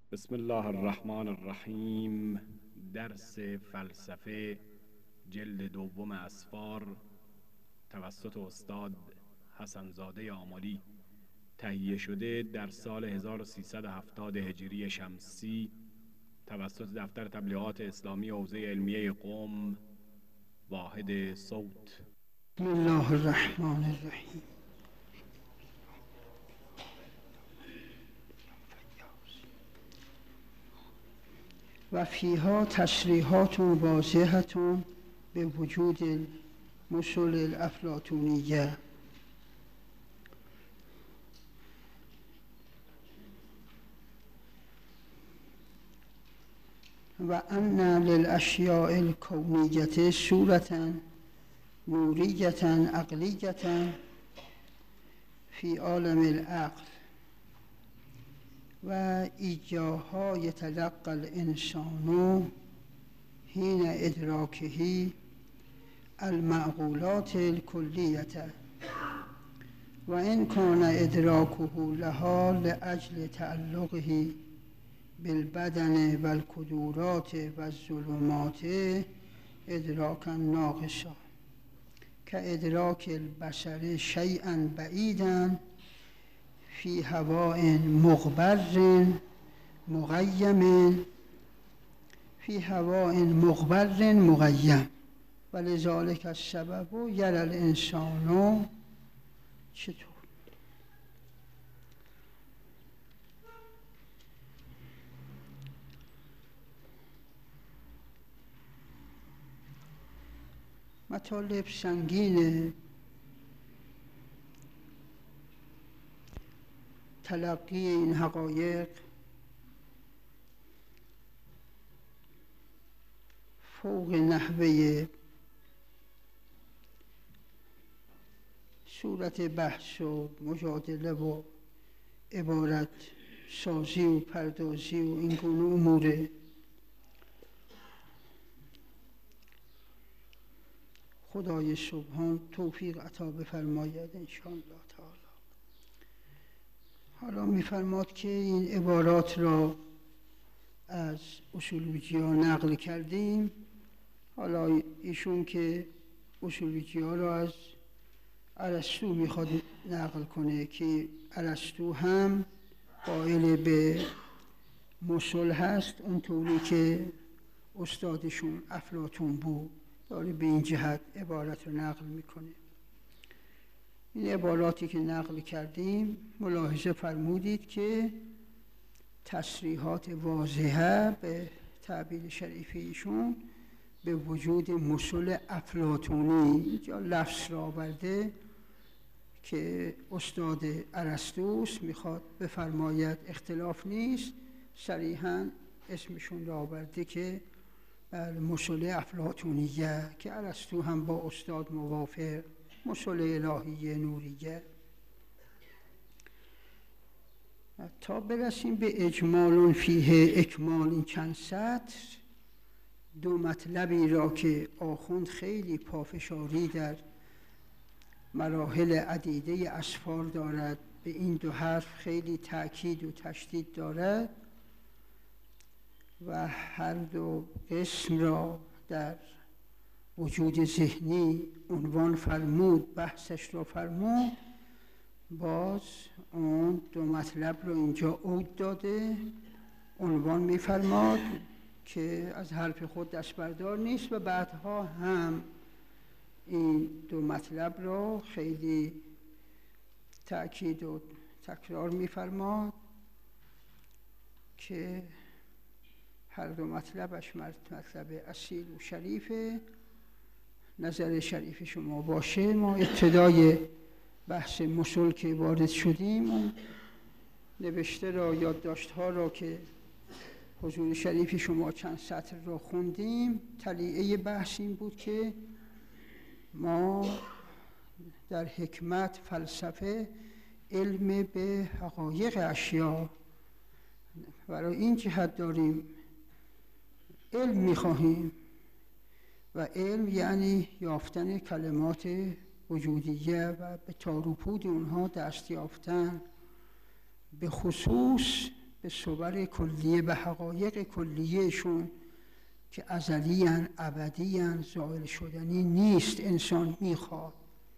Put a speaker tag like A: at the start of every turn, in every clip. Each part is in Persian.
A: بسم الله الرحمن الرحیم. درس فلسفه جلد دوم اسفار توسط استاد حسن زاده آملی تهیه شده در سال 1370 هجری شمسی توسط دفتر تبلیغات اسلامی حوزه علمیه قم واحد صوت.
B: بسم الله الرحمن الرحیم. و فیها تصریحات واضحة به وجود المثل الافلاطونیه و ان للاشیاء الکونیه صورة نوریة عقلیة فی عالم العقل و ایجاها یتلقى الانسان حین ادراکه المعقولات الکلیة و ان کان ادراکه لها لاجل تعلقه بالبدن و الکدورات و الظلمات ادراکا ناقصا كادراك البصر شيئا بعيدا في هواء مغبر مغیم ولذلك السبب يرى الانسان چطور. مطالب سنگینه. تلقی این حقایق فوق نحوه صورت بحث و مجادله و عبارت سازی و پردازی و این گونه اموره. خدای سبحان توفیق عطا بفرماید انشاءالله تعالی. حالا می‌فرماد که این عبارات را از اصولویجی‌ها نقل کردیم. حالا ایشون که اصولویجی‌ها را از ارسطو میخواد نقل کنه که ارسطو هم قائل به مثل هست اونطوری که استادشون افلاطون بود. داره به این جهت عبارت رو نقل میکنه. این عباراتی که نقل کردیم ملاحظه فرمودید که تصریحات واضحه به تعبیر شریف ایشون به وجود مثل افلاطونی اینجا لفظ را آورده که استاد ارسطوست، میخواد بفرماید اختلاف نیست، صریحاً اسمشون را آورده که مثل افلاطونیه که ارسطو هم با استاد موافق، مثل الهیه نوریه. تا برسیم به اجمال فیه اکمال این چند سطر، دو مطلبی را که آخوند خیلی پافشاری در مراحل عدیده اسفار دارد، به این دو حرف خیلی تأکید و تشدید دارد و هر دو قسم را در وجود ذهنی عنوان فرمود، بحثش را فرمود. باز اون دو مطلب رو اینجا عود داده، عنوان می‌فرماد که از حرف خود دست بردار نیست و بعدها هم این دو مطلب را خیلی تأکید و تکرار می‌فرماد که هر دو مطلبش مطلب اصیل و شریفه. نظر شریف شما باشه. ما ابتدای بحث مثل که وارد شدیم اون نوشته را، یادداشت‌ها را که حضور شریف شما چند سطر را خوندیم، تلیعه بحث این بود که ما در حکمت فلسفه علم به حقایق اشیا برای این جهت داریم، علم می‌خواهیم و علم یعنی یافتن کلمات وجودیه و به تاروپود اونها دست یافتن، به خصوص به صور کلیه، به حقایق کلیهشون که ازلیاً، ابدیاً، زائل شدنی نیست انسان میخواد.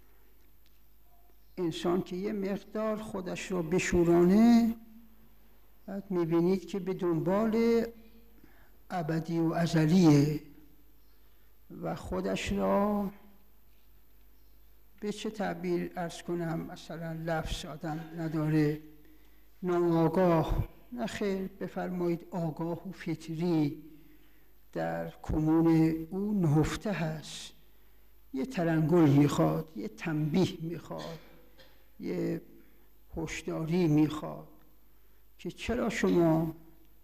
B: انسان که یه مقدار خودش را بشورانه، بعد میبینید که به دنبال ابدی و ازلیه و خودش را به چه تعبیر عرض کنم، مثلا لفظ آدم نداره، ناآگاه، نه خیر بفرمایید آگاه و فطری در کنون او نهفته هست. یه تلنگر میخواد، یه تنبیه میخواد، یه هشداری میخواد که چرا شما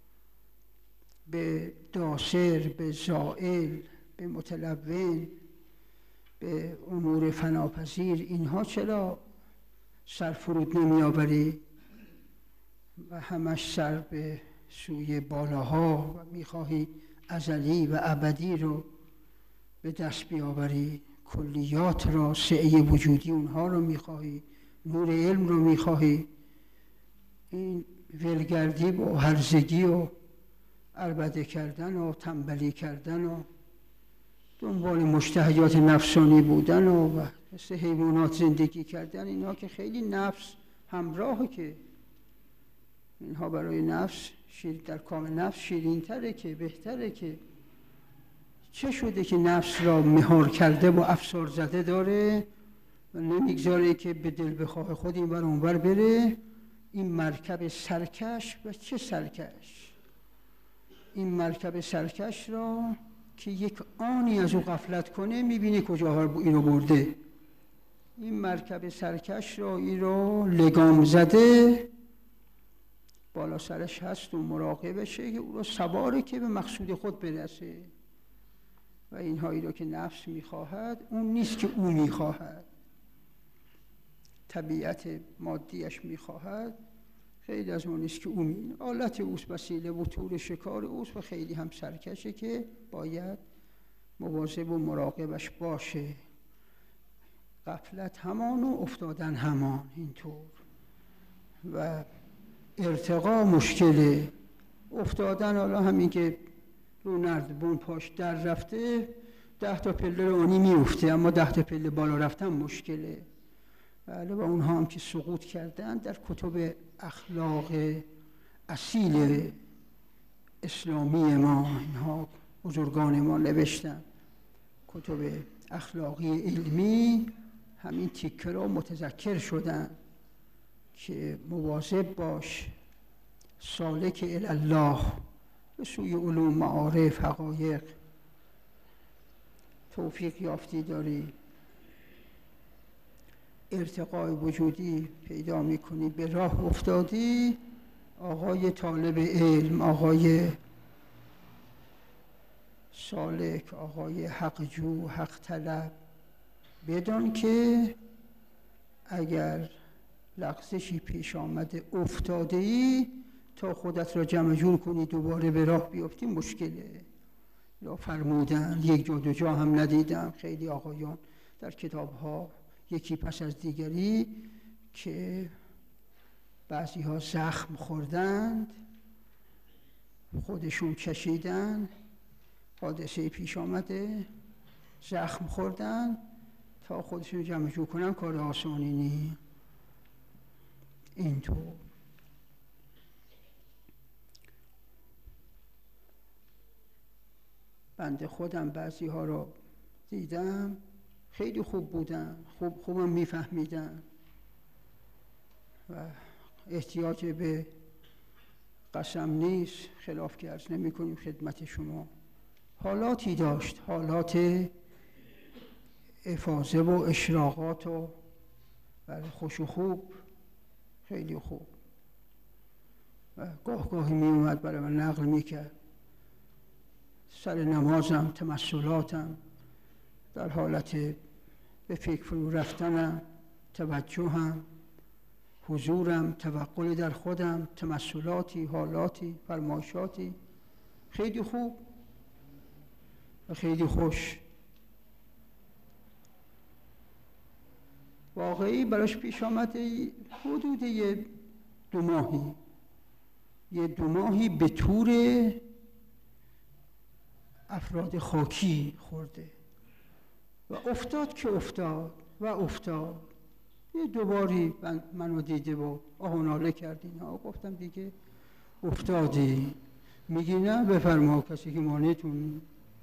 B: به داسر، به زائل، به متلون، به امور فناپذیر اینها چرا سر فرود نمی آوری و همش سر به سوی بالاها و میخواهی ازلی و ابدی رو به دست بیاوری، کلیات را، سعه وجودی اونها رو میخواهی، نور علم رو میخواهی. این ولگردی و هرزگی و عربده کردن و تنبلی کردن و دنبال مشتهیات نفسانی بودن و مثل حیوانات زندگی کردن، اینها که خیلی نفس همراهه، که اینها برای نفس در کام نفس شیرین تره، که بهتره. که چه شده که نفس را مهار کرده و افسار زده داره و نمیگذاره که به دل بخواه خود این بر اون بر بره. این مرکب سرکش، و چه سرکش، این مرکب سرکش را که یک آنی از او غفلت کنه میبینی کجا اینو برده. این مرکب سرکش را، این رو لگام زده بالا سرش هست و مراقبشه که او رو سواره که به مقصود خود برسه. و اینهایی رو که نفس میخواهد اون نیست که او میخواهد، طبیعت مادیش میخواهد، خیلی از اون نیست که او آلت اوست، وسیله و طور شکار اوست و خیلی هم سرکشه که باید مواظب و مراقبش باشه. غفلت همان و افتادن همان، اینطور. و ارتقا مشکله. افتادن حالا همین که رو نردبون پاش در رفته 10 تا پله رو آنی میفته، اما 10 تا پله بالا رفتن مشکله. بله، و اونها هم که سقوط کردن در کتب اخلاق اصیل اسلامی ما، اینها بزرگان ما نوشتن، کتب اخلاقی علمی، همین تیکه را متذکر شدن که مواظب باش، سالک الله، به سوی علوم، معارف، حقایق توفیق یافتی داری، ارتقای وجودی پیدا میکنی، به راه افتادی، آقای طالب علم، آقای سالک، آقای حق جو، حق طلب، بدان که اگر لغزشی پیش آمده افتاده ای، تا خودت را جمع جور کنی دوباره به راه بیافتی مشکله. یا فرمودن، یک جا دو جا هم ندیدم، خیلی آقایان در کتاب‌ها یکی پس از دیگری که بعضی ها زخم خوردند، خودشون چشیدن، حادثه پیش آمده، زخم خوردن، تا خودشون جمع جور کنن کار آسانی نیست. اینطور بنده خودم بعضی ها رو دیدم خیلی خوب بودن، خوبم میفهمیدن و احتیاج به قسم نیست، خلاف که عرض نمی کنیم خدمت شما. حالاتی داشت، حالات افاضه و اشراقات و خوش و خوب، خیلی خوب. و گاهی می اومد برای من نقل میکرد، سر نمازم، تمثلاتم، در حالت به فکر فرو رفتنم، توجهم، حضورم، توقل در خودم، تمثلاتی، حالاتی، فرمایشاتی، خیلی خوب و خیلی خوش. واقعی براش پیش آمده حدود 2 ماهی یه 2 ماهی به تور افراد خاکی خورده و افتاد که افتاد. یه 2 باری منو دیده و آهناله کردین ها، گفتم دیگه افتادی. میگی نه بفرما، کسی که مانعتون.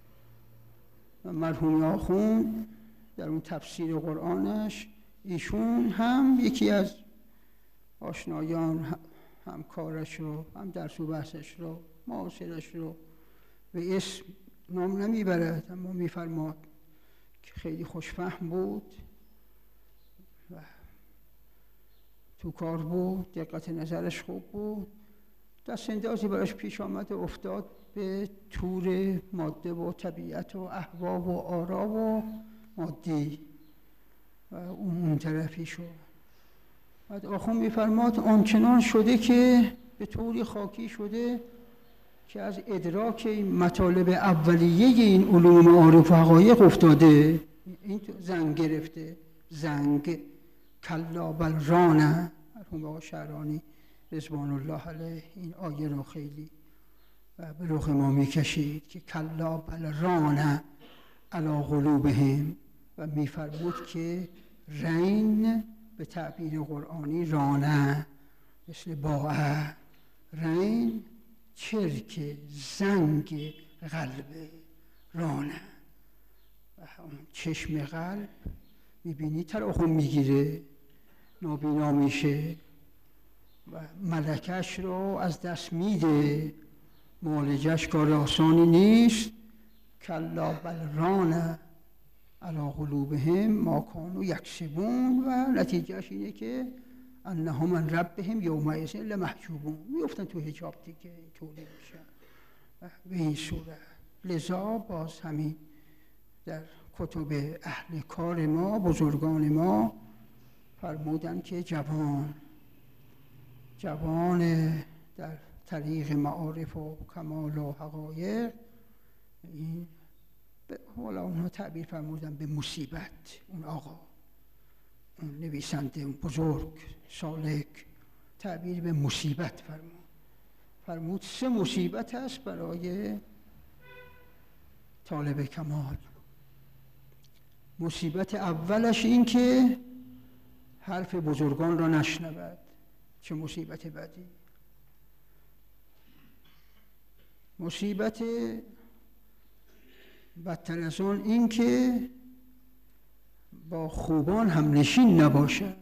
B: مرحوم آخوند در اون تفسیر قرآنش، ایشون هم یکی از آشنایان، هم کارش رو، هم درس و بحثش رو، معاصرش رو به اسم نام نمیبرد، اما میفرماد که خیلی خوشفهم بود و تو کار بود، دقت نظرش خوب بود. دست اندازی براش پیش آمد و افتاد به تور ماده و طبیعت و اهوا و آرا و مادی و اون طرفی شد. بعد آخوند میفرماد آنچنان شده که به طوری خاکی شده که از ادراک مطالب اولیه این علوم معارف و حقایق افتاده، این زنگ گرفته. زنگ کلا بل رانه. مرحوم آقا شعرانی رضوان الله علیه این آیه رو خیلی به رخ ما میکشید که کلا بل رانه علی قلوبهم، و میفرمود که رین به تعبیر قرآنی رانه مثل باعه، رین چرک زنگ قلب رانه، و اون چشم قلب میبینی تراخون میگیره، نابینا میشه و ملکش رو از دست میده، معالجش کار آسانی نیست. کلا بل رانه علی قلوبهم ما کانوا یکسبون، و نتیجهش اینه که انهم من ربهم یومئذ لمحجوبون، میفتن تو حجاب دیگه، طوری میشن به این صورت. لذا باز همین در کتب اهل کار ما، بزرگان ما فرمودن که جوان در طریق معارف و کمال و حقایق، این حالا اونها تعبیر فرمودن به مصیبت. اون آقا، اون نویسنده، اون بزرگ سالک تعبیر به مصیبت فرمود 3 مصیبت هست برای طالب کمال. مصیبت اولش این که حرف بزرگان را نشنود. چه مصیبت بدی. مصیبت بدتر از آن این که با خوبان هم نشین نباشد،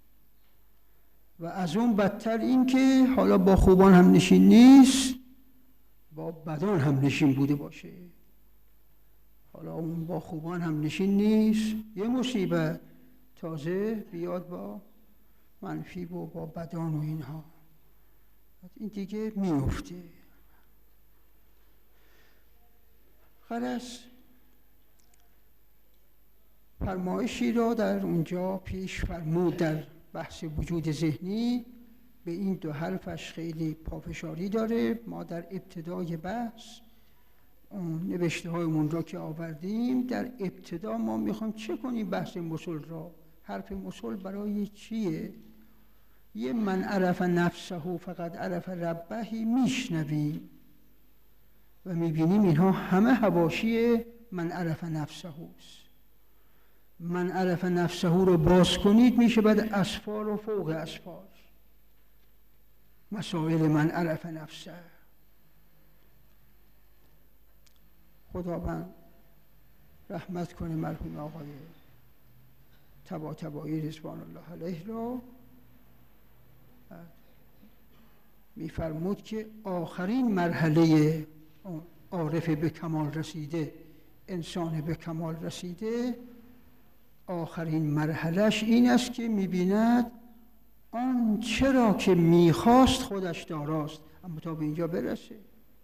B: و از اون بدتر این که حالا با خوبان هم نشین نیست، با بدان هم نشین بوده باشه. حالا اون با خوبان هم نشین نیست، یه مصیبت، تازه بیاد با منفی و با بدان و اینها، این دیگه میفته. خلاص فرمایشی را در اونجا پیش فرمود در بحث وجود ذهنی، به این 2 حرفش خیلی پافشاری داره. ما در ابتدای بحث اون نوشته هایمون را که آوردیم، در ابتدا ما میخوایم چه کنیم بحث مسل را. حرف مسل برای چیه؟ یه من عرف نفسه فقط عرف ربهی میشنویم و میبینیم اینها همه حواشی من عرف نفسه است. من عرف نفسه رو باز کنید میشه بعد اسفار و فوق اسفار، مسائل من عرف نفسه. خداوند رحمت کنه مرحوم آقای طباطبایی رضوان الله علیه را. میفرمود که آخرین مرحله عارف به کمال رسیده، انسان به کمال رسیده، آخرین مرحلهش این است که میبیند آن چرا که میخواست خودش داراست. اما تا به اینجا برسه،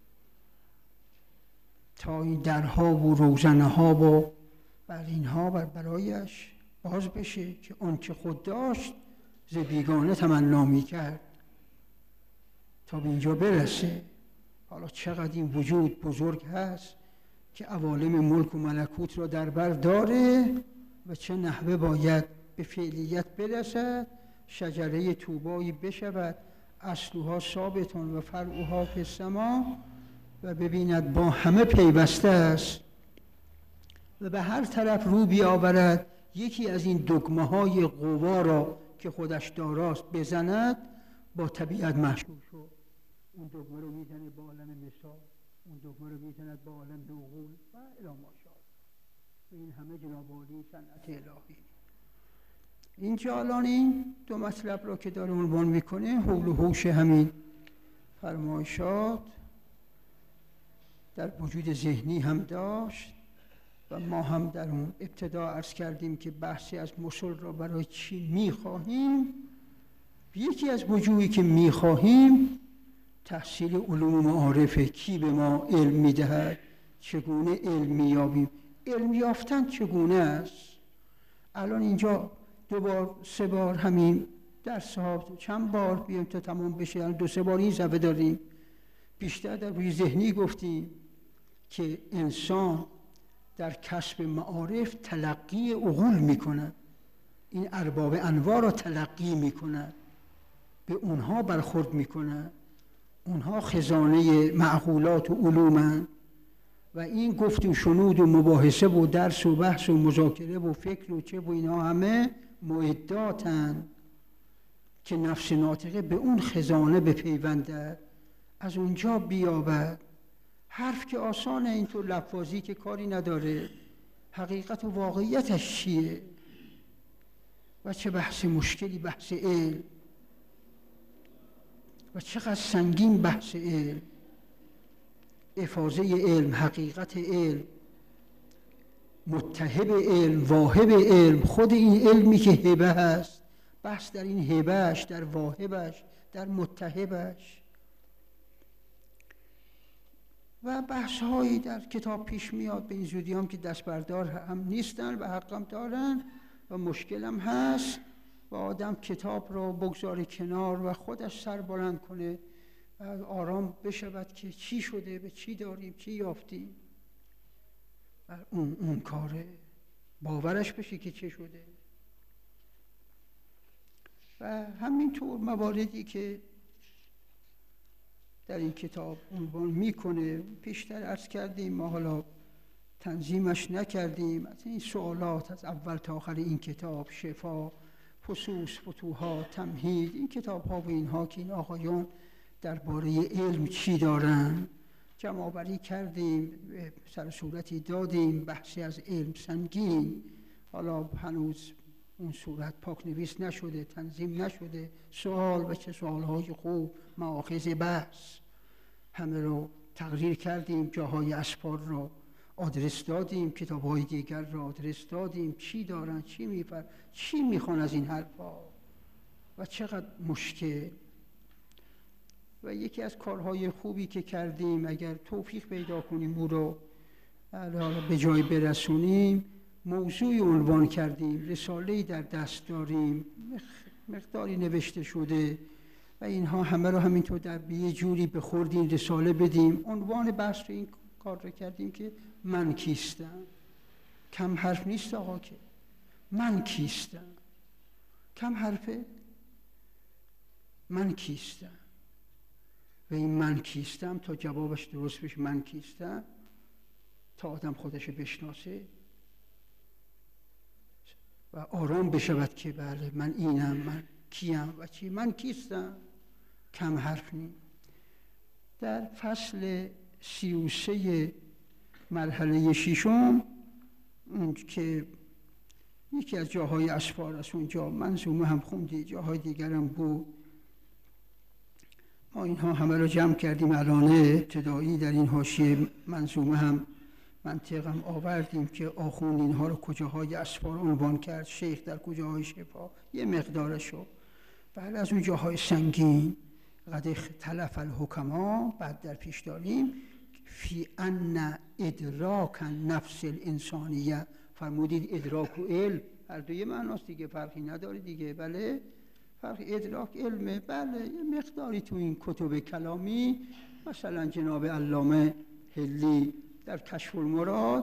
B: تا این درها و روزنه ها و برینها برایش باز بشه که آن که خود داشت ز بیگانه تمنا میکرد، تا به اینجا برسه. حالا چقدر این وجود بزرگ هست که عوالم ملک و ملکوت را در بر داره و چه نحوه باید به فعلیت برسد، شجره طوبایی بشود اصلها ثابتون و فرعها فی السما و ببیند با همه پیوسته است و به هر طرف رو بیاورد یکی از این دگمه های قوا را که خودش داراست بزند، با طبیعت مشغول شد. اون دگمه رو میزنه با عالم مثال، اون دگمه رو میزند با عالم عقول و الی ماشاءالله. این همه جناب عالی صنعت الهی. اینجا الان این دو مطلب را که داره عنوان میکنه، حول و حوش همین فرمایشات در وجود ذهنی هم داشت و ما هم در اون ابتدا عرض کردیم که بحثی از مسل را برای چی میخواهیم. یکی از وجوهی که میخواهیم تحصیل علوم معارفه. کی به ما علم میدهد؟ چگونه علم مییابیم؟ علم یافتن چگونه است؟ الان اینجا 2 بار 3 بار همین درس ها، چند بار بیایم تا تمام بشه، الان 2-3 بار این صفحه داریم. بیشتر در روی ذهنی گفتیم که انسان در کسب معارف تلقی عقول میکند، این ارباب انواع را تلقی میکند، به اونها برخورد میکند، اونها خزانه معقولات و علومند و این گفت و شنود و مباحثه و درس و بحث و مذاکره و فکر و چه و اینا همه معداتند که نفس ناطقه به اون خزانه بپیوندد، از اونجا بیابد. حرف که آسانه، اینطور لفاظی که کاری نداره، حقیقت و واقعیتش چیه و چه بحث مشکلی بحث علم و چقدر سنگین بحث علم، افاضه علم، حقیقت علم، متهب علم، واهب علم، خود این علمی که هبه هست، بحث در این هبهش، در واهبش، در متهبش و بحث هایی در کتاب پیش میاد. به این زودی هم که دست بردار هم نیستن و حقم دارن و مشکل هم هست و آدم کتاب رو بگذاره کنار و خودش سر بلند کنه و آرام بشود که چی شده، به چی داریم، چی یافتیم و اون کاره باورش بشه که چه شده. و همینطور مواردی که در این کتاب عنوان میکنه، پیشتر عرض کردیم، ما حالا تنظیمش نکردیم، از این سوالات از اول تا آخر این کتاب، شفا، فصوص، فتوحات، تمهید، این کتاب ها و اینها که این آقایان درباره علم چی دارن جمع آوری کردیم، سر صورتی دادیم. بحثی از علم سنگین، حالا هنوز اون صورت پاک نویس نشده، تنظیم نشده، سوال و چه سوالهای خوب، مآخذ بحث همه رو تقریر کردیم، جاهای اسفار رو آدرس دادیم، کتاب‌های دیگر رو آدرس دادیم، چی دارن، چی میخوان از این حرفا و چقدر مشکل. و یکی از کارهای خوبی که کردیم، اگر توفیق پیدا کنیم او رو به جای برسونیم، موضوعی عنوان کردیم، رساله‌ای در دست داریم، مقداری نوشته شده و اینها همه رو همینطور در یه جوری به خورد این رساله بدیم. عنوان بحث رو این کار رو کردیم که من کیستم. کم حرف نیست آقا، که من کیستم کم حرفه. من کیستم و این من کیستم تا جوابش درست بشه، من کیستم، تا آدم خودش بشناسه و آرام بشود که بله من اینم، من کیم و چی، من کیستم. کم حرف نیم. در فصل 33 مرحله 6 اون که یکی از جاهای اسفار است، اونجا منظومه هم خوندی، جاهای دیگر هم بود، ما اینها همه رو جمع کردیم. الان ابتدایی در این حاشیه منظومه هم منطقم آوردیم که آخوند اینها رو کجاهای اسفار عنوان کرد، شیخ در کجاهای شفا، یه مقدارشو. بعد از اون جاهای سنگین قد اختلف الحکما، بعد در پیش داریم فی ان ادراک نفس الانسانیه، فرمودید ادراک و علم هر دوی معناست دیگه، فرقی نداره دیگه. بله فرق ادراک علمه. بله یه مقداری تو این کتب کلامی، مثلا جناب علامه هلی در کشف المراد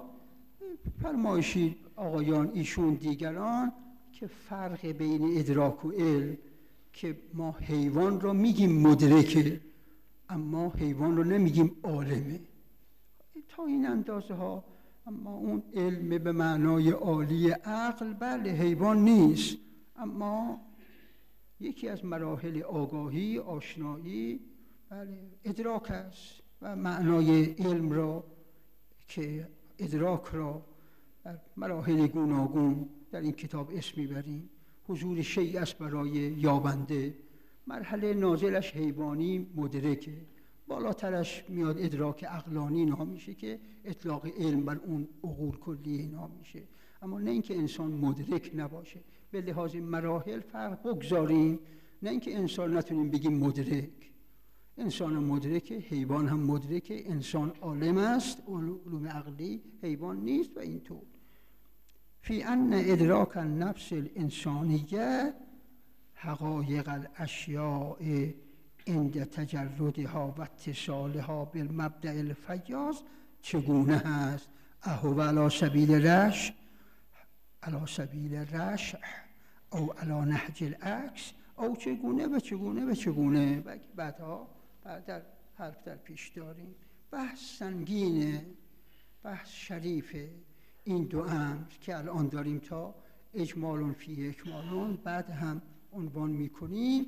B: فرمایشی آقایان ایشون دیگران که فرق بین ادراک و علم که ما حیوان رو میگیم مدرکه، اما حیوان رو نمیگیم عالمه تا این اندازه ها. اما اون علم به معنای عالی عقل بله حیوان نیست، اما یکی از مراحل آگاهی، آشنایی، بله ادراک است و معنای علم را که ادراک را در مراحل گوناگون در این کتاب اسم میبریم. حضور شیء است برای یابنده، مرحله نازلش حیوانی مدرکه، بالاترش میاد ادراک عقلانی نام میشه که اطلاق علم بر اون عقول کلیه نام میشه. اما نه اینکه انسان مدرک نباشه، به لحاظ مراحل فرق بگذاریم، نه اینکه انسان نتونیم بگیم مدرک. انسان مدرکه، حیوان هم مدرکه، انسان عالم است، علوم عقلی، حیوان نیست و اینطور. فی ان ادراک النفس الانسانیه حقایق الاشیاء عند تجردها و اتصالها بالمبدأ الفیاض چگونه هست؟ اهو علی سبیل رشح، علی سبیل رشح او علی نهج العکس، او چگونه و چگونه و چگونه. بعدها در حرف در پیش داریم. بحث سنگینه، بحث شریفه. این دو امر که الان داریم تا اجمال فی اکمال بعد هم عنوان میکنیم.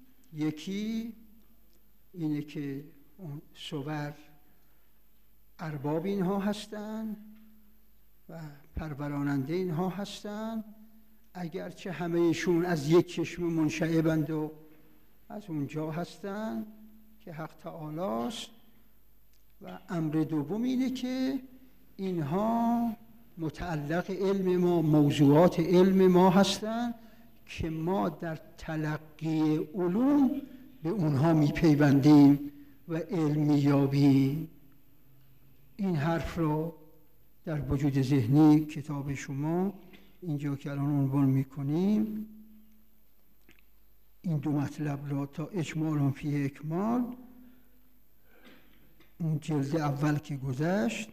B: یکی اینه که اون صور ارباب اینها هستن و پروراننده اینها هستن، اگرچه همهشون از یک چشم منشعبند و از اونجا هستن که حق تعالی است. و امر دوم اینه که اینها متعلق علم ما، موضوعات علم ما هستند که ما در تلقی علوم به اونها میپیوندیم و علم میابیم. این حرف رو در وجود ذهنی کتاب شما اینجا که الان عنوان میکنیم، این دو مطلب را تا اجمال فی اکمال، اون جلد اول که گذشت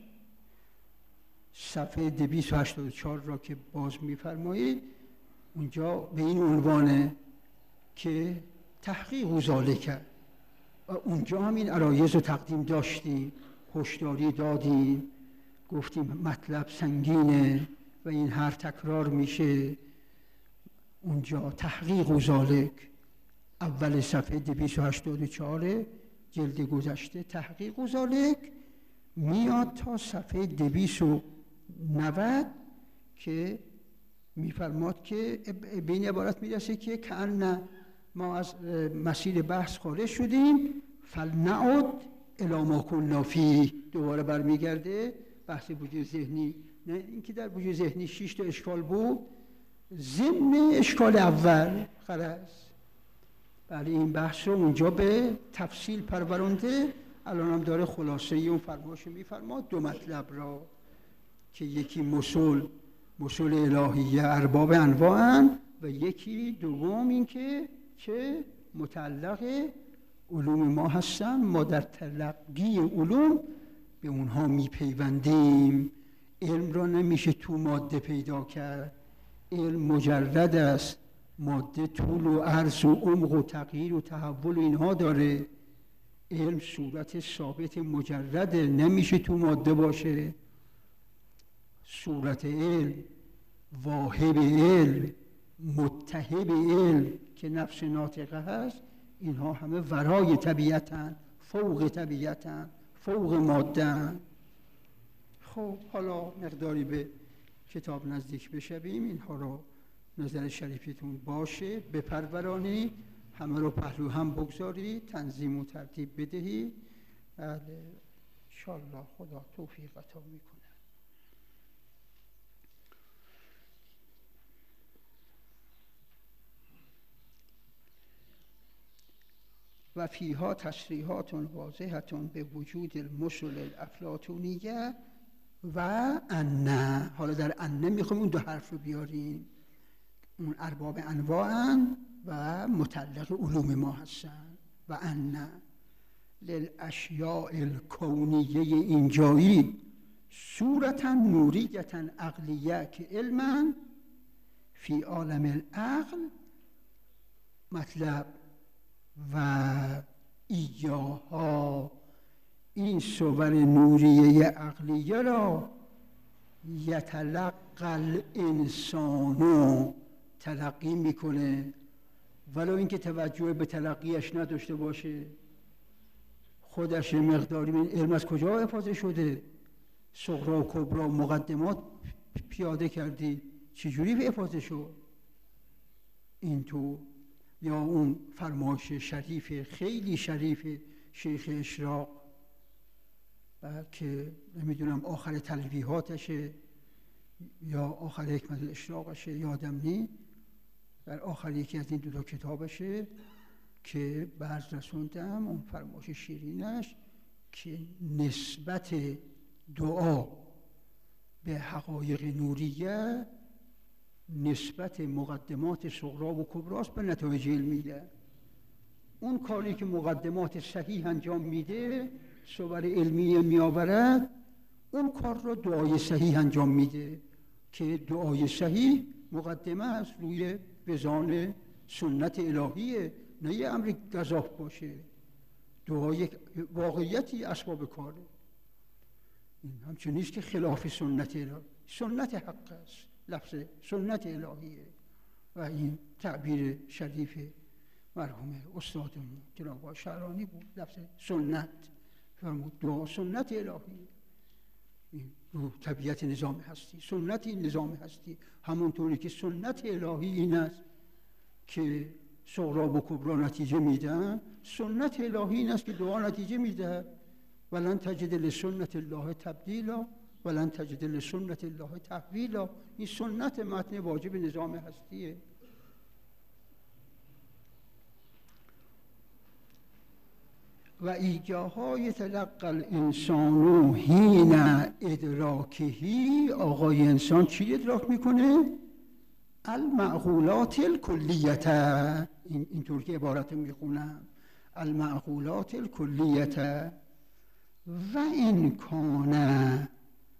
B: صفحه 284 را که باز میفرمایید، اونجا به این عنوانه که تحقیق ذالک، و اونجا هم این عرایض رو تقدیم داشتیم، هشداری دادیم، گفتیم مطلب سنگینه و این هر تکرار میشه. اونجا تحقیق ذالک اول صفحه 284 جلد گذشته، تحقیق ذالک میاد تا صفحه 290 که میفرماد که به این عبارت میرسه که کأن ما از مسیر بحث خارج شدیم، فلنعد الی ما کنا فیه. دوباره برمیگرده بحث وجود ذهنی، نه اینکه در وجود ذهنی 6 تا اشکال بود، ضمن اشکال اول خلاص. بله این بحث رو اونجا به تفصیل پرورانده. الان هم داره خلاصه اون فرمایش میفرماد دو مطلب را که یکی مسل الهیه ارباب انواعن و یکی دوم این که چه متعلق علوم ما هستن، ما در تلقی علوم به اونها میپیوندیم. علم را نمیشه تو ماده پیدا کرد، علم مجرد است، ماده طول و عرض و عمق و تغییر و تحول و اینها داره. علم صورت ثابت مجرده، نمیشه تو ماده باشه. صورت علم، واهب علم، متحب علم که نفس ناطقه هست، اینها همه ورای طبیعتن، فوق طبیعتن، فوق ماده‌اند. خب حالا مقداری به کتاب نزدیک بشویم، اینها رو نظر شریفتون باشه، بپرورانید، همه رو پهلو هم بگذارید، تنظیم و ترتیب بدهید. بله انشاءالله خدا توفیق عطا میکنه. و فیها تصریحات واضحة به وجود المثل الافلاطونیه و انه. حالا در انه میخوایم اون دو حرف رو بیاریم، اون ارباب انواعن و متعلق علوم ما هستن. و انه للاشیاء الکونیه اینجایی صورتا نوریتا عقلیه که علما فی عالم العقل مطلب و ایجاها این صور نوریه عقلیه را یتلقی الانسانو تلقی میکنه، ولو اینکه توجه به تلقیش نداشته باشه. خودش مقداری من علم از کجا افاضه شده؟ صغرا و کبرا مقدمات پیاده کردی، چجوری افاضه شد؟ این تو یا اون فرمایش شریف خیلی شریف شیخ اشراق که نمیدونم آخر تلویحاتشه یا آخر حکمت الاشراقشه یادم نی، در آخر یکی از این دو کتابشه که برز رسوندم، اون فرمایش شیرینش که نسبت دعا به حقایق نوریه نسبت مقدمات صغرا و کبراست به نتایج علمیه. اون کاری که مقدمات صحیح انجام میده صور علمیه میآورد، اون کار را دعای صحیح انجام میده که دعای صحیح مقدمه است روی بزان سنت الهیه، نه یه امر گزاف باشه. دعای واقعیتی اسباب کاره. این همچون نیست که خلاف سنت الهی، سنت حق است، لفظ سنت الهیه. و این تعبیر شریف مرحوم استادمون جناب آقای شعرانی بود، لفظ سنت فرمود دعا سنت الهیه. این رو طبیعت نظام هستی، سنت این نظام هستی، همونطوری که سنت الهی این است که صغرا و کبرا نتیجه میدن، سنت الهی این است که دعا نتیجه میده. ولن تجد لسنت الله تبدیلا ولن تجد لسنت الله تحویلا. این سنت متن واجب نظام هستیه. و ایجاها یتلقی الانسان حین ادراکهی. آقای انسان چی ادراک میکنه؟ المعقولات الکلیت. اینطور که عبارت میخونم، المعقولات الکلیت. و امکانه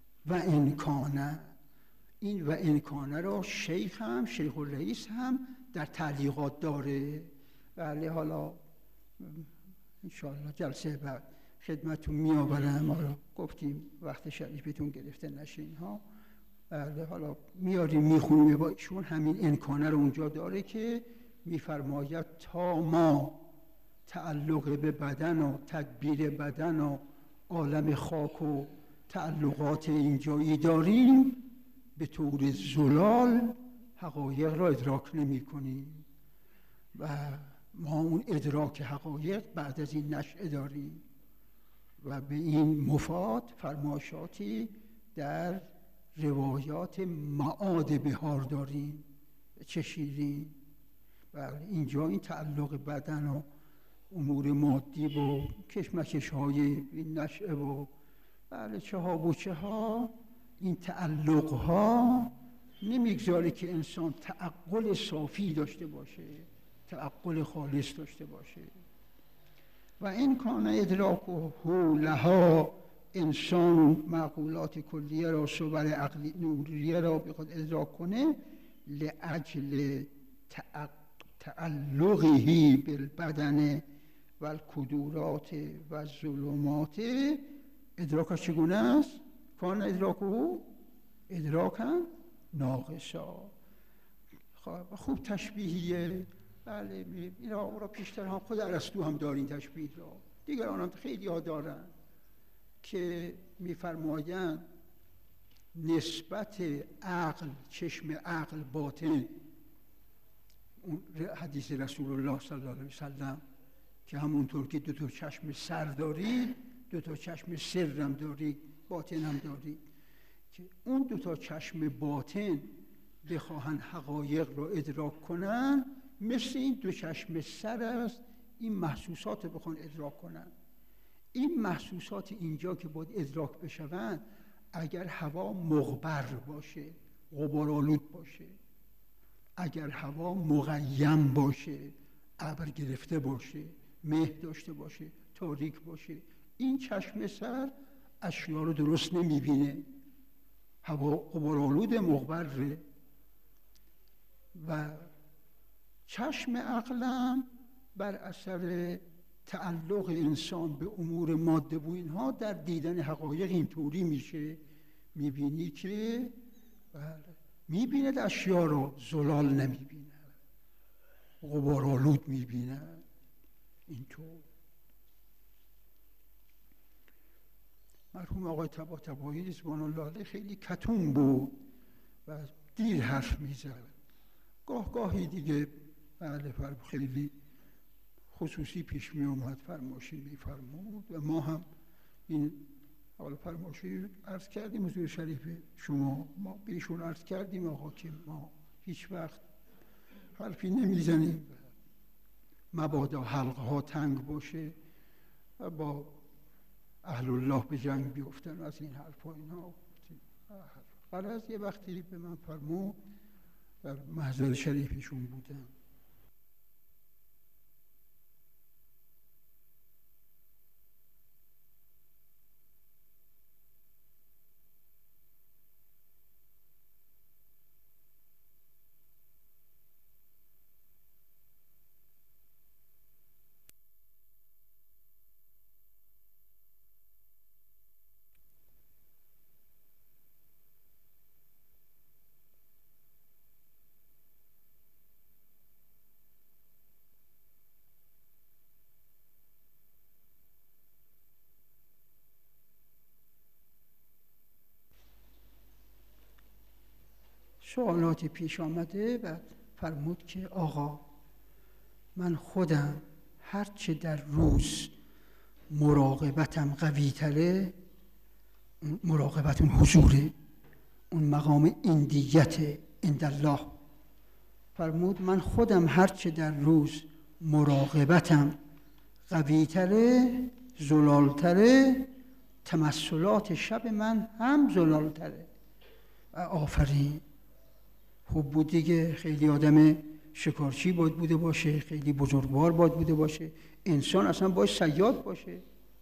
B: این و امکانه را شیخ الرئیس هم در تعلیقات داره. بله حالا انشاءالله جلسه بعد خدمتون میآورم. حالا گفتیم وقت شریفتون گرفته نشین ها. بله حالا میاریم میخونیم با ایشون همین امکانه رو اونجا داره که میفرماید تا ما تعلق به بدن و تدبیر بدن و عالم خاک و تعلقات اینجایی داریم، به طور زلال حقایق را ادراک نمی کنیم و ما اون ادراک حقایق بعد از این نشأه داریم و به این مفاد فرمایشاتی در روایات معاد بهار داریم. چه شیرین. و اینجا این تعلق بدن و امور مادی و کشمکش های نشأه و بله چه ها و چه ها، این تعلق ها نمیگذاره که انسان تعقل صافی داشته باشه، تعقل خالص داشته باشه. و این کان ادراکه لها، انسان معقولات کلیه را صور عقلی نوریه را بخواد ادراک کنه، لاجل تعلقه بالبدن و الکدورات و الظلمات. ادراکش چگونه است؟ کان ادراکه ادراکا ناقصا. خوب تشبیهیه. بله اینا را پیشتر هم خود ارسطو هم دارین تشبیه را، دیگران هم خیلی ها دارن که میفرمایند نسبت عقل، چشم عقل باطن، اون حدیث رسول الله صلی الله علیه وسلم که همونطور که دو تا چشم سر دارید دو تا چشم سر هم دارید، باطن هم دارید، که اون دو تا چشم باطن بخواهن حقایق را ادراک کنن، مثل این دو چشم سر است این محسوسات رو بخوان ادراک کنن. این محسوسات اینجا که باید ادراک بشوند، اگر هوا مغبر باشه، غبارآلود باشه، اگر هوا مغیم باشه، ابر گرفته باشه، مه داشته باشه، تاریک باشه، این چشم سر اشیا رو درست نمیبینه، هوا غبارآلود مغبره. و چشم عقلم بر اثر تعلق انسان به امور ماده و اینها در دیدن حقایق اینطوری میشه، میبینی که میبیند اشیا رو، زلال نمیبیند، غبارآلود میبیند. اینطور مرحوم آقای طباطبایی رضوان الله علیه خیلی کتون بود و دیر حرف میزد. گاهی دیگه خیلی خصوصی پیش می اومد، فرمایشی میفرمود و ما هم این حالا فرمایشی عرض کردیم حضور شریف شما، ما بهشون عرض کردیم آقا که ما هیچ وقت حرفی نمیزنیم، مبادا حلقه ها تنگ باشه و با اهل الله به جنگ بیفتن از این حرفا اینا. غرض یه وقتی به من فرمود در محضر شریفشون بودم، سوالاتی پیش آمده و فرمود که آقا من خودم هرچه در روز مراقبتم قوی تره، مراقبت اون حضوره، اون مقام اندیت عندالله، فرمود من خودم هرچه در روز مراقبتم قوی تره، زلال تره، تمثلات شب من هم زلال تره. آفرین، خوب بود دیگه. خیلی آدم شکارچی باید بوده باشه، خیلی بزرگوار باید بوده باشه، انسان اصلا باید صیاد باشه.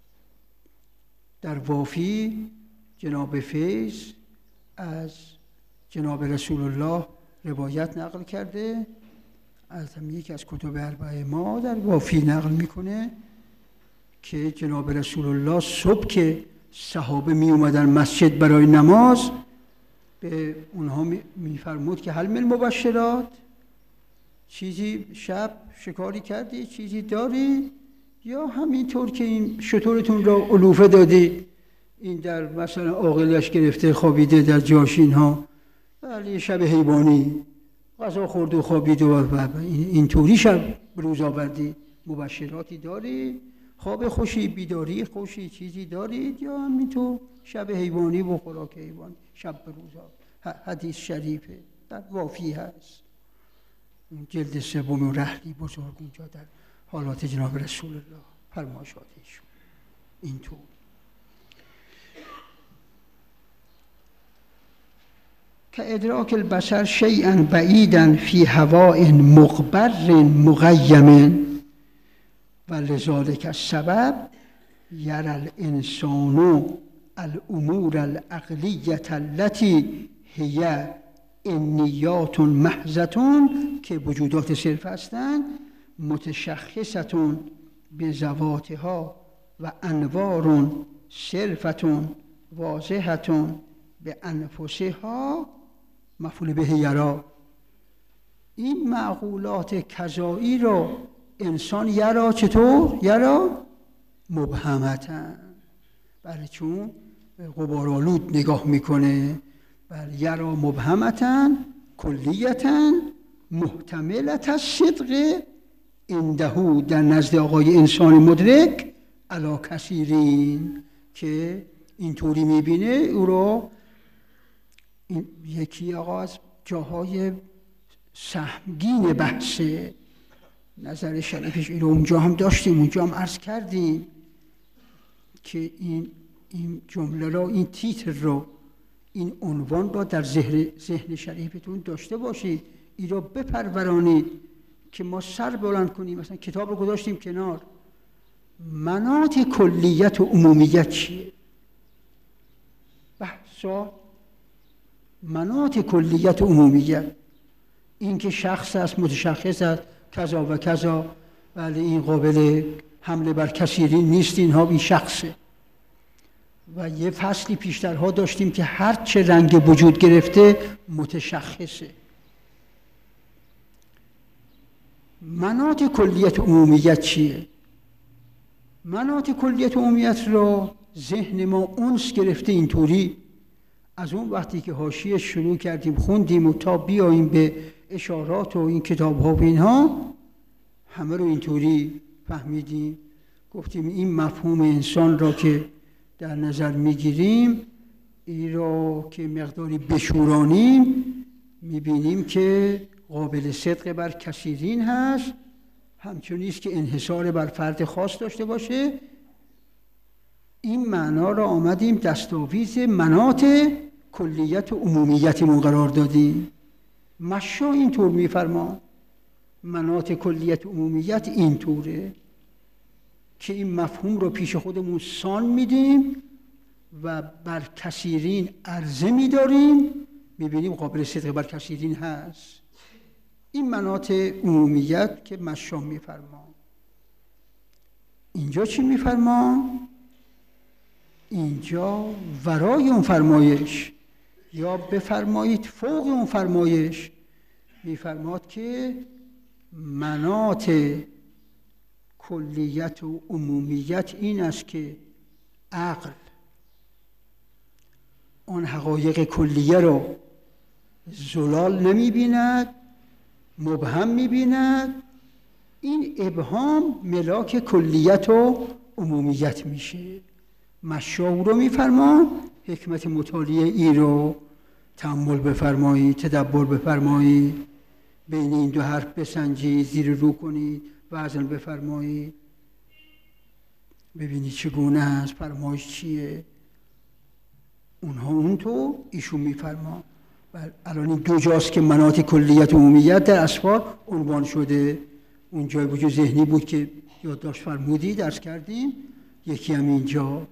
B: در وافی جناب فیض از جناب رسول الله روایت نقل کرده، از یکی از کتب اربعه ما در وافی نقل میکنه که جناب رسول الله صبح که صحابه می اومدن مسجد برای نماز، به اونها میفرمود که هل من مبشرات، چیزی شب شکاری کردی، چیزی داری، یا همینطور که این شترتون را علوفه دادی، این در مثلا عاقلش گرفته خوابیده در جاشین ها، ولی شب حیوانی غذا خورد و خوابید و اینطوری شب روز آوردی، مبشراتی داری، خواب خوشی، بیداری خوشی چیزی دارید، یا همینطور شب حیوانی و خوراک حیوانی شب به روز آورد. حدیث شریفه در وافی هست، جلد سوم رحلی بزرگ اونجا در حالات جناب رسول الله فرمایشاتشون اینطور. که ادراک البصر شیئا بعیدا فی هواء مغبر مغیم و لذالک السبب یرى الانسان الامور العقلیة التي هي انیات محضة که وجودات صرف هستند، متشخصة بذواتها و انوار صرفة واضحة بانفسها مفعول به یرا. این معقولات کذایی رو انسان یرا چطور؟ یرا مبهمتن، بله چون غبارآلود نگاه میکنه، بله یرا مبهمتن کلیتن محتملت الصدق عنده، در نزد آقای انسان مدرک علی کثیرین، که اینطوری میبینه او رو. یکی آقا از جاهای سهمگین بحث نظر شریفش اینو اونجا هم داشتیم، اونجا هم عرض کردیم که این جمله رو، این تیتر رو، این عنوان رو در ذهن شریفتون داشته باشید، این رو بپرورانید که ما سر بلند کنیم. مثلا کتاب رو گذاشتیم کنار، مناط کلیت و عمومیت چیه؟ بحثا مناط کلیت و عمومیت، این که شخص است، متشخص است، کذا و کذا، ولی این قابل حمله بر کثیرین نیست، اینها این شخصه. و یه فصلی پیشترها داشتیم که هر چه رنگ وجود گرفته متشخصه. مناط کلیت عمومیت چیه؟ مناط کلیت عمومیت را ذهن ما انس گرفته اینطوری. از اون وقتی که حاشیه شروع کردیم خوندیم و تا بیاییم به اشارات و این کتاب ها و اینها، همه رو اینطوری فهمیدیم. گفتیم این مفهوم انسان را که در نظر میگیریم، این را که مقداری بشورانیم، میبینیم که قابل صدق بر کثیرین هست، همچنینست که انحصار بر فرد خاص داشته باشه. این معنا را آمدیم دستاویز مناط کلیت و عمومیتمون قرار دادیم. مشا اینطور میفرما مناط کلیت و عمومیت اینطوره که این مفهوم رو پیش خودمون سان میدیم و بر کثیرین عرضه میداریم، میبینیم قابل صدق بر کثیرین هست. این مناط عمومیت که مشا میفرما. اینجا چی میفرما؟ اینجا ورای اون فرمایش یا بفرمایید فوق اون فرمایش میفرماد که مناط کلیت و عمومیت این است که عقل آن حقایق کلیه را زلال نمی‌بیند، مبهم می‌بیند. این ابهام ملاک کلیت و عمومیت میشه. مشاو رو میفرما حکمت مطالعه ای رو تأمل بفرمایید، تدبر بفرمایید، بین این دو حرف بسنجید، زیر رو کنید، وزن بفرمایید، ببینید چگونه است، فرمایش چیه. اونها اونطور، ایشون میفرما. و الان این دو جاست که مناط کلیت و عمومیت در اسفار عنوان شده. اون جای وجود ذهنی بود که یادداشت فرمودید، درس کردیم. یکی هم اینجا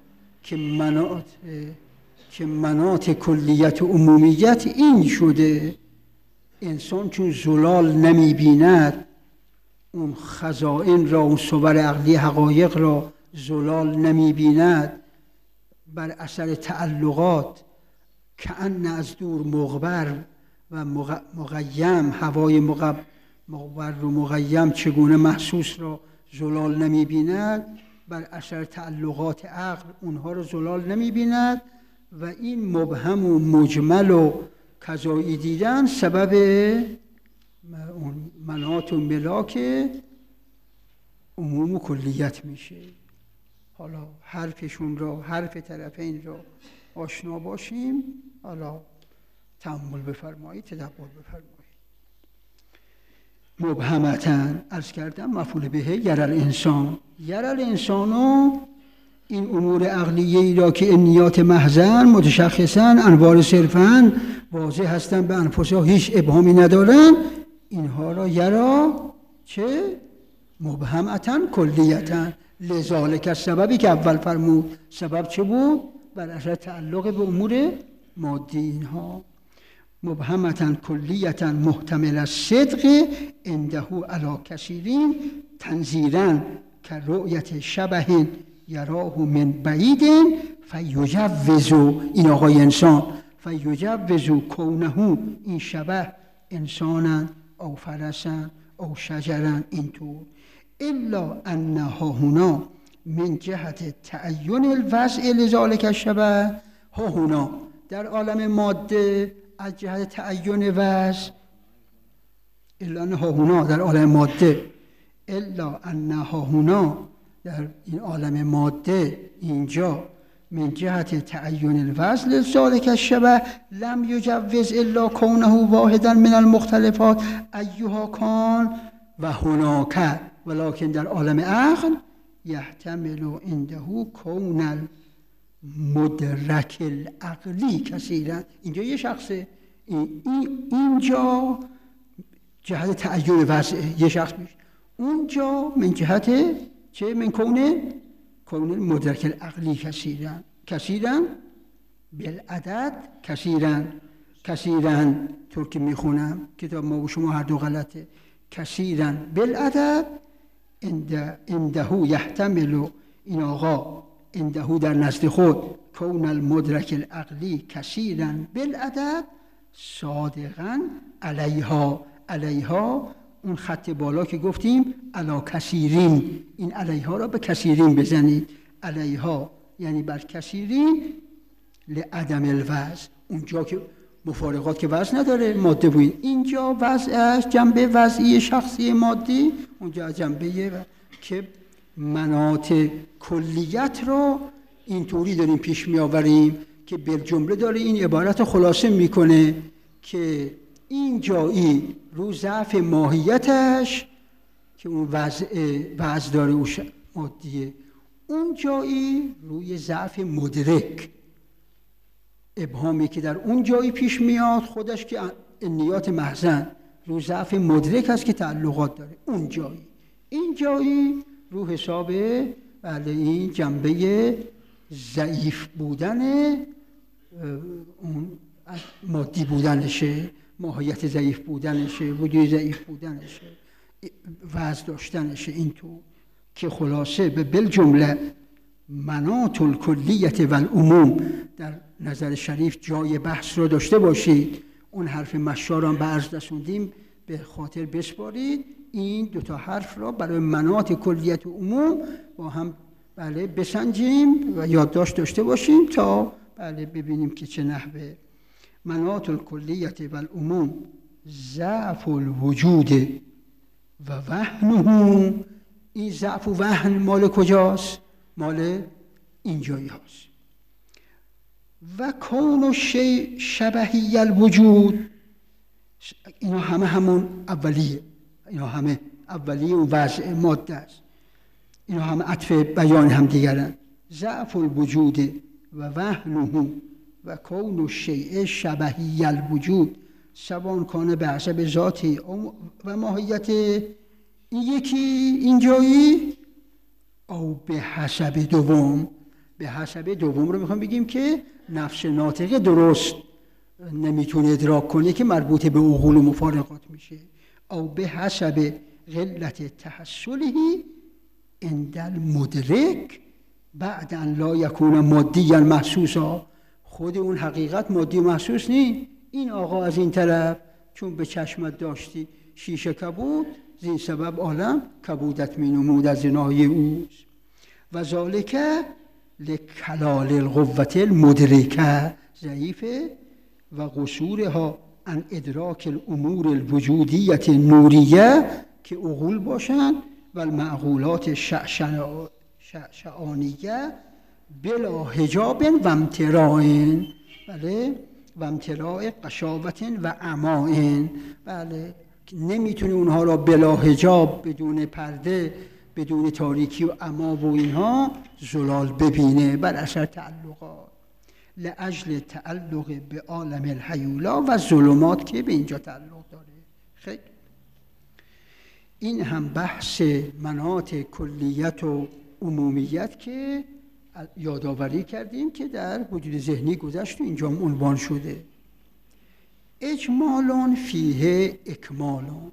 B: که مناط کلیت و عمومیت این شده. انسان چون زلال نمی بیند، اون خزائن را، اون صور عقلی حقایق را زلال نمی بیند، بر اثر تعلقات کأن از دور مغبر و مغیم، هوای مغبر و مغیم چگونه محسوس را زلال نمی بیند، بر اثر تعلقات عقل اونها رو زلال نمی بیند و این مبهم و مجمل و کذایی دیدن سبب مناط و ملاک عموم و کلیت میشه. حالا حرفشون را، حرف طرفین را آشنا باشیم. حالا تأمل بفرمایید، تدبر بفرمایید. مبهمتن عرض کردم مفعول به یرى الانسان. یرى الانسانو این امور عقلیه‌ای را که انیات محضن، متشخصن، انوار صرفن، واضح هستن به انفسها، هیچ ابهامی ندارن، اینها را یرا چه؟ مبهمتن کلیتن. لذالک سببی که اول فرمود، سبب چه بود؟ بر اثر تعلق به امور مادی اینها. مبهمتن کلیتن محتمل الصدق عنده علی کثیرین تنظیرا که رؤیت شبه یراه من بعید فیجوزو، این آقای انسان، فیجوزو کونه این شبه انسانا او فرسا او شجرا اینطور، الا انها هنا من جهت تعین الوضع لذالک الشبه. ها هنا در عالم ماده از جهت تعین وضع، الا انها هنا در عالم ماده، الا انها هنا در این عالم ماده اینجا من جهت تعین الوضع لذالک الشبه لم یجوز الا کونه واحدا من المختلفات ایها کان و هناک، ولکن در عالم عقل یحتمل عنده کون المدرک العقلی کثیرا. اینجا یه شخصه، اینجا جهت تعین وضعه یه شخص میشه، اونجا من جهت چه؟ من کون المدرک العقلی کثیرا، کثیرا بالعدد کثیرا کثیرن ترکی میخونم، کتاب ما و شما هر دو غلطه. کثیرن بالعدد عنده یحتمل، این آقا عنده در نزد خود کون المدرک العقلی کثیرن بالعدد صادقا علیها اون خط بالا که گفتیم علا کثیرین، این علیها را به کثیرین بزنید. علیها یعنی بر کثیرین لعدم الوزن، اونجا که مفارقات که وزن نداره ماده بود، اینجا وضعش جنبه وضعی شخصی مادی، اونجا جنبه که مناط کلیت را اینطوری داریم پیش می آوریم که بالجمله داره این عبارت خلاصه میکنه که این جایی رو ضعف ماهیتش که اون وضع داره او مادیه، اون جایی روی ضعف مدرک، ابهامی که در اون جایی پیش میاد خودش که نیات محزن رو ضعف مدرک هست که تعلقات داره اون جایی، این جایی رو حساب بله این جنبه ضعیف بودن اون مادی بودنشه، ماهیت ضعیف بودنشه، وجود ضعیف بودنشه، وضع داشتنشه، اینطور که خلاصه به بالجمله مناط الکلیت و العموم در نظر شریف جای بحث رو داشته باشید. اون حرف مشا رو هم به عرض رسوندیم به خاطر بسپارید، این دوتا حرف را برای مناط کلیت و عموم با هم بله بسنجیم و یادداشت داشته باشیم تا بله ببینیم که چه نحوه. مناط الکلیت و العموم ضعف الوجود و وهنه، این ضعف و وهن مال کجاست؟ مال اینجایی هاست. و کون الشیء شبهی الوجود، اینا همه همون اولیه، اینا همه اولیه و وضع ماده است، اینا همه عطف بیان هم دیگرن. ضعف الوجود و وهنه و کون الشیء شبهی الوجود سواء کان به حسب ذاتی و ماهیت این یکی اینجایی او به حسب دوم. به حسب دوم رو میخوام بگیم که نفس ناطقه درست نمیتونه ادراک کنه که مربوط به عقول و مفارقات میشه. او به حسب قلت تحصله عند المدرک بعد ان لا یکون مادیا محسوسا، خود اون حقیقت مادی محسوس نیست. این آقا از این طرف چون به چشمت داشتی شیشه کبود، زین سبب عالم کبودت می نمود از ناحیه اوست. و ذالک لکلال القوة المدرکه ضعیفه و قصورها عن ادراک الامور الوجودیت نوریه که عقول باشند و المعقولات شعشعانیه بلا حجاب و امتراء، بله و امتراء قشاوت و عماء، بله نمیتونه اونها را بلا حجاب بدون پرده بدون تاریکی و عما و اینها زلال ببینه بر اثر تعلقات، لاجل تعلق به عالم الحیولا و ظلمات که به اینجا تعلق داره. خیلی این هم بحث مناط کلیت و عمومیت که یادآوری کردیم که در وجود ذهنی گذشت و اینجا عنوان شده. اجمالون فیه اکمالون،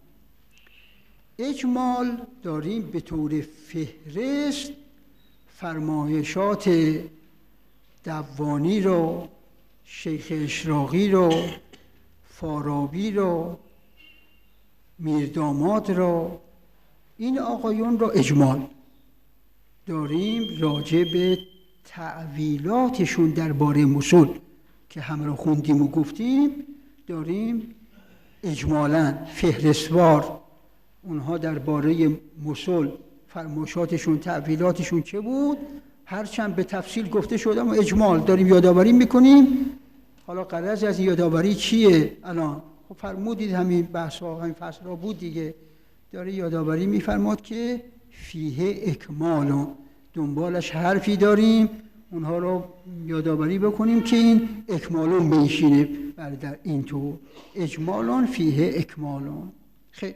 B: اجمال داریم به طور فهرست فرمایشات دوانی رو، شیخ اشراقی رو، فارابی رو، میرداماد رو، این آقایون رو اجمال داریم راجع به تعویلاتشون درباره مصول که همه رو خوندیم و گفتیم، داریم اجمالاً فهرستوار اونها درباره مصول فرمایشاتشون تعویلاتشون چه بود هرچند به تفصیل گفته شده و اجمال داریم یادآوری میکنیم. حالا غرض از یادآوری چیه الان؟ خب فرمودید همین بحث‌ها همین فصل‌ها بود دیگه، داره یادآوری میفرماد که فیه اکمال، دنبالش حرفی داریم اونها رو یادآوری بکنیم که این اکمالون بنشینه در این تو اجمالون فیه اکمالون. خیلی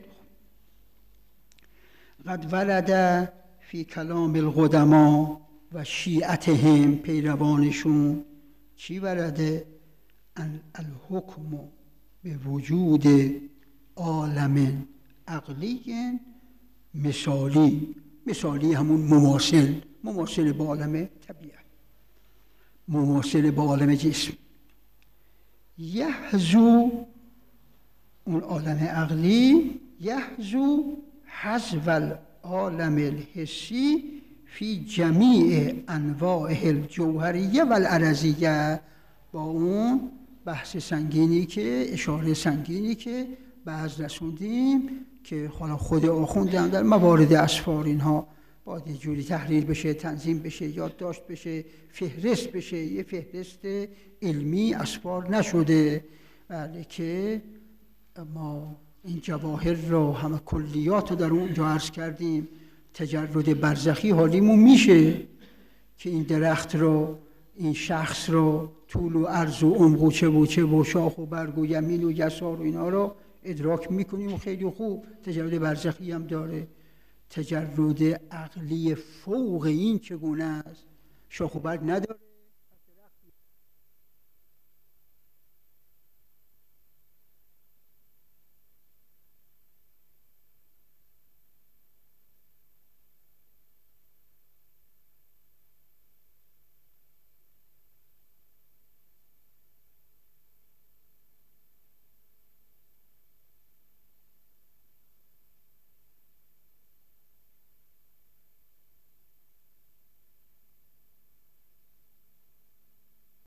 B: قد ورد فی کلام القدما و شیعتهم، پیروانشون چی ورده؟ الحکم به وجود عالم عقلی مثالی همون مماثل با عالم طبیعت، مماثل با عالم جسم. یحظو اون عالم عقلی، یحظو حظو العالم الحسی فی جمیع انواع الجوهریه و العرضیه. با اون بحث سنگینی که اشاره سنگینی که بعض رسوندیم که حالا خود آخوندم در موارد اسفار اینها باید یه جوری تحلیل بشه، تنظیم بشه، یادداشت بشه، فهرست بشه. یه فهرست علمی اسفار نشده، بله، که ما این جواهر رو همه کلیات رو در اونجا عرض کردیم. تجرد برزخی حالیمون میشه که این درخت رو، این شخص رو، طول و عرض و عمق و چه و شاخ و برگ و یمین و یسار و اینا رو ادراک میکنیم و خیلی خوب. تجرد برزخی هم داره. تجرد عقلی فوق این چگونه است؟ شاخ و برگ نداره،